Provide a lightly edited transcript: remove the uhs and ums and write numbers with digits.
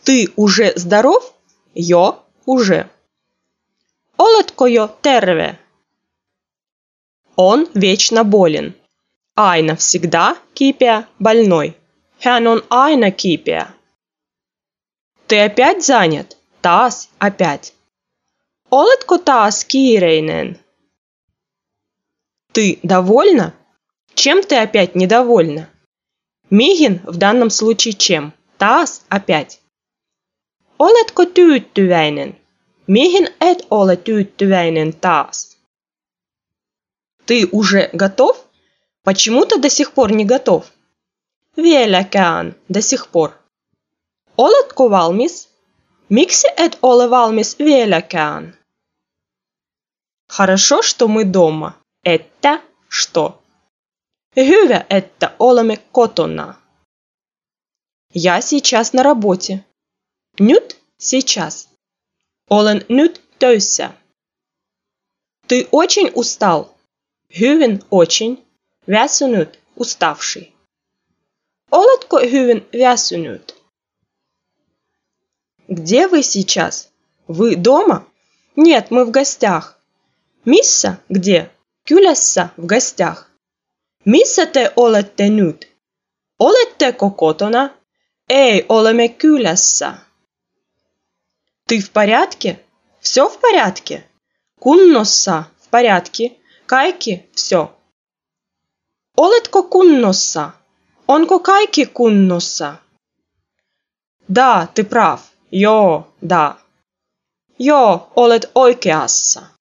Ты уже здоров? Йо уже. Oletko jo terve? Он вечно болен. Aina всегда kipeä, больной. Hän on aina kipeä. Ты опять занят? Taas опять. Oletko taas kiireinen? Ты довольна? Чем ты опять недовольна? Mihin в данном случае чем? Taas опять. Oletko tyytyväinen? Mihin et ole tyytyväinen taas? Ты уже готов? Почему ты до сих пор не готов? Vieläkään, до сих пор. Oletko valmis? Miksi et ole valmis vieläkään? Хорошо, что мы дома. Että что? Hyvä, että olemme kotona. Я сейчас на работе. Nyt сейчас. Olen nyt töissä. Ты очень устал. Hyvin очень. Väsynyt, уставший. Oletko hyvin väsynyt? Где вы сейчас? Вы дома? Нет, мы в гостях. Missä? Где? Kylässä, в гостях. Missä te olette nyt? Oletteko kotona? Ei, olemme kylässä. Ты в порядке? Все в порядке? Kunnossa, в порядке. Kaikki, все. Oletko kunnossa? Onko kaikki kunnossa? Да, ты прав. Joo, да. Joo, olet oikeassa.